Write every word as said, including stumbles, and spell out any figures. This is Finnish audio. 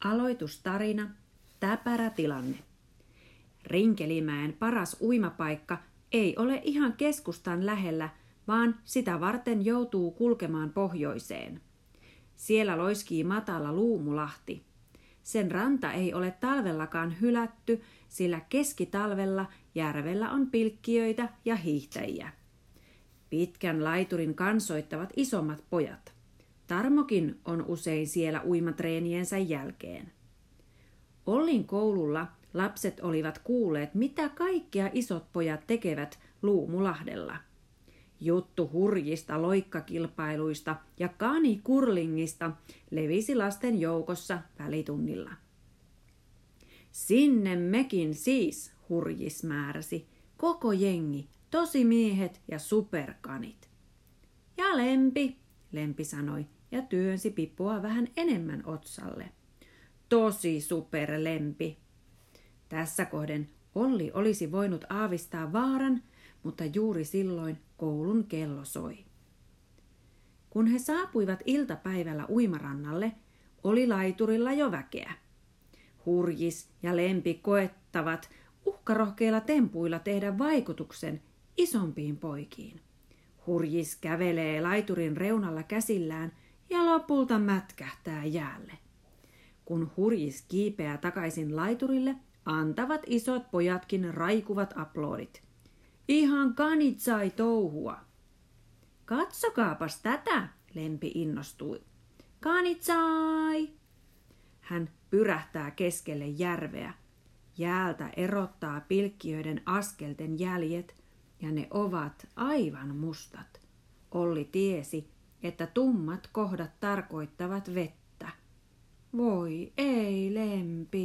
Aloitustarina, täpärä tilanne. Rinkelimäen paras uimapaikka ei ole ihan keskustan lähellä, vaan sitä varten joutuu kulkemaan pohjoiseen. Siellä loiskii matala Luumulahti. Sen ranta ei ole talvellakaan hylätty, sillä keskitalvella järvellä on pilkkiöitä ja hiihtäjiä. Pitkän laiturin kansoittavat isommat pojat. Tarmokin on usein siellä uimatreeniensä jälkeen. Ollin koululla lapset olivat kuulleet, mitä kaikkea isot pojat tekevät Luumulahdella. Juttu hurjista loikkakilpailuista ja kanikurlingista levisi lasten joukossa välitunnilla. Sinne mekin siis, hurjis määräsi, koko jengi, tosimiehet ja superkanit. Ja Lempi, Lempi sanoi ja työnsi Pippua vähän enemmän otsalle. Tosi super Lempi. Tässä kohden Olli olisi voinut aavistaa vaaran, mutta juuri silloin koulun kello soi. Kun he saapuivat iltapäivällä uimarannalle, oli laiturilla jo väkeä. Hurjis ja Lempi koettavat uhkarohkeilla tempuilla tehdä vaikutuksen isompiin poikiin. Hurjis kävelee laiturin reunalla käsillään ja lopulta mätkähtää jäälle. Kun Hurjis kiipeää takaisin laiturille, antavat isot pojatkin raikuvat aplodit. Ihan kanit sai touhua. Katsokaapas tätä, Lempi innostui. Kanit sai! Hän pyrähtää keskelle järveä. Jäältä erottaa pilkkiöiden askelten jäljet, ja ne ovat aivan mustat. Olli tiesi, että tummat kohdat tarkoittavat vettä. Voi ei, Lempi.